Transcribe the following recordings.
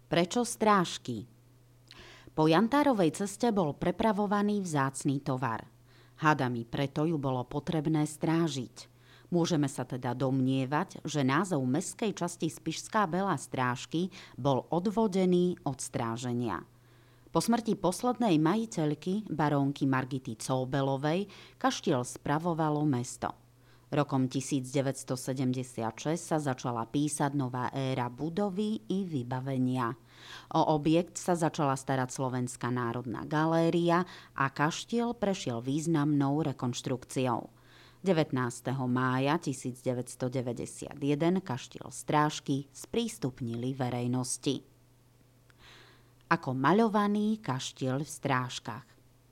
Prečo strážky? Po Jantárovej ceste bol prepravovaný vzácny tovar. Hádami preto ju bolo potrebné strážiť. Môžeme sa teda domnievať, že názov mestskej časti Spišská Belá Strážky bol odvodený od stráženia. Po smrti poslednej majiteľky, barónky Margity Cóbelovej, kaštiel spravovalo mesto. Rokom 1976 sa začala písať nová éra budovy i vybavenia. O objekt sa začala starať Slovenská národná galéria a kaštiel prešiel významnou rekonštrukciou. 19. mája 1991 kaštiel Strážky sprístupnili verejnosti. Ako maľovaný kaštiel v Strážkach.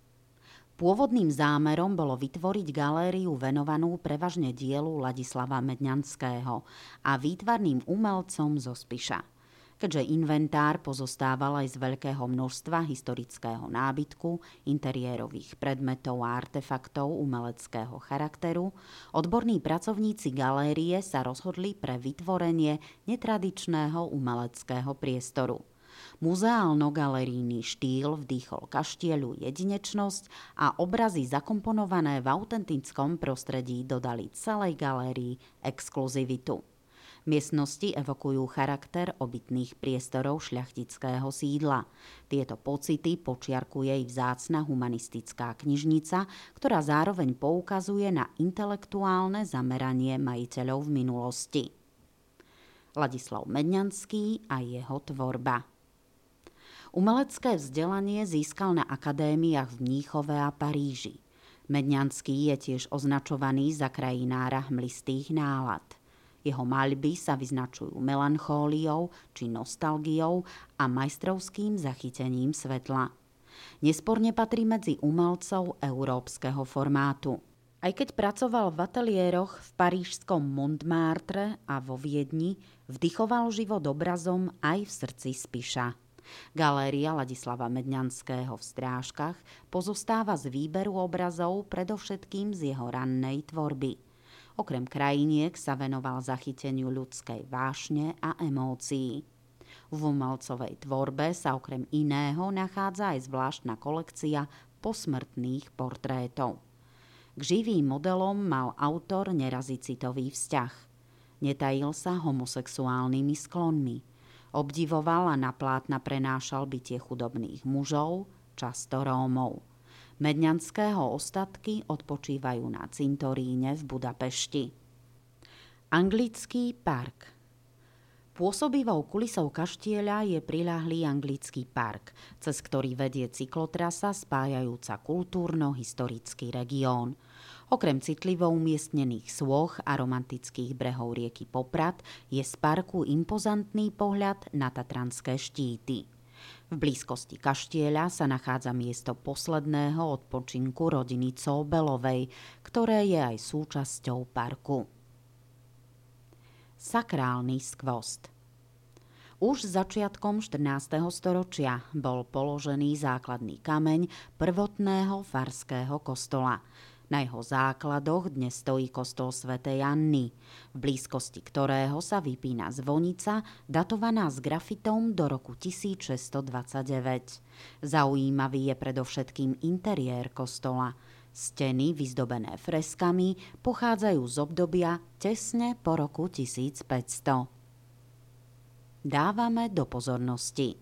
Pôvodným zámerom bolo vytvoriť galériu venovanú prevažne dielu Ladislava Medňanského a výtvarným umelcom zo Spiša. Keďže inventár pozostával aj z veľkého množstva historického nábytku, interiérových predmetov a artefaktov umeleckého charakteru, odborní pracovníci galérie sa rozhodli pre vytvorenie netradičného umeleckého priestoru. Muzeálno-galerijný štýl vdýchol kaštieľu jedinečnosť a obrazy zakomponované v autentickom prostredí dodali celej galérii exkluzivitu. Miestnosti evokujú charakter obytných priestorov šľachtického sídla. Tieto pocity počiarkuje i vzácna humanistická knižnica, ktorá zároveň poukazuje na intelektuálne zameranie majiteľov v minulosti. Ladislav Medňanský a jeho tvorba. Umelecké vzdelanie získal na akadémiách v Mníchove a Paríži. Medňanský je tiež označovaný za krajinára hmlistých nálad. Jeho maľby sa vyznačujú melanchóliou či nostalgiou a majstrovským zachytením svetla. Nesporne patrí medzi umelcov európskeho formátu. Aj keď pracoval v ateliéroch v parížskom Montmartre a vo Viedni, vdychoval život obrazom aj v srdci Spiša. Galéria Ladislava Medňanského v Strážkach pozostáva z výberu obrazov predovšetkým z jeho rannej tvorby. Okrem krajiniek sa venoval zachyteniu ľudskej vášne a emócií. V umelcovej tvorbe sa okrem iného nachádza aj zvláštna kolekcia posmrtných portrétov. K živým modelom mal autor nerazí citový vzťah. Netajil sa homosexuálnymi sklonmi. Obdivoval a na plátna prenášal bytie chudobných mužov, často Rómov. Medňanského ostatky odpočívajú na cintoríne v Budapešti. Anglický park. Pôsobivou kulisou kaštieľa je priľahlý Anglický park, cez ktorý vedie cyklotrasa spájajúca kultúrno-historický región. Okrem citlivo umiestnených sôch a romantických brehov rieky Poprad je z parku impozantný pohľad na tatranské štíty. V blízkosti kaštieľa sa nachádza miesto posledného odpočinku rodiny Cóbelovej, ktoré je aj súčasťou parku. Sakrálny skvost. Už začiatkom 14. storočia bol položený základný kameň prvotného farského kostola. Na jeho základoch dnes stojí kostol svätej Anny, v blízkosti ktorého sa vypína zvonica, datovaná s grafitom do roku 1629. Zaujímavý je predovšetkým interiér kostola. Steny, vyzdobené freskami, pochádzajú z obdobia tesne po roku 1500. Dávame do pozornosti.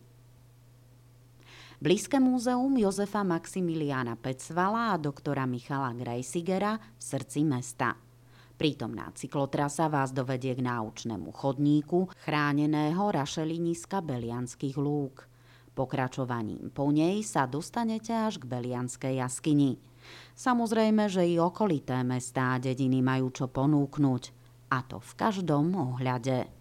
Blízke múzeum Jozefa Maximiliána Pecvala a doktora Michala Grejsigera v srdci mesta. Prítomná cyklotrasa vás dovedie k náučnému chodníku chráneného rašeliniska Belianských lúk. Pokračovaním po nej sa dostanete až k Belianskej jaskyni. Samozrejme, že i okolité mestá a dediny majú čo ponúknuť, a to v každom ohľade.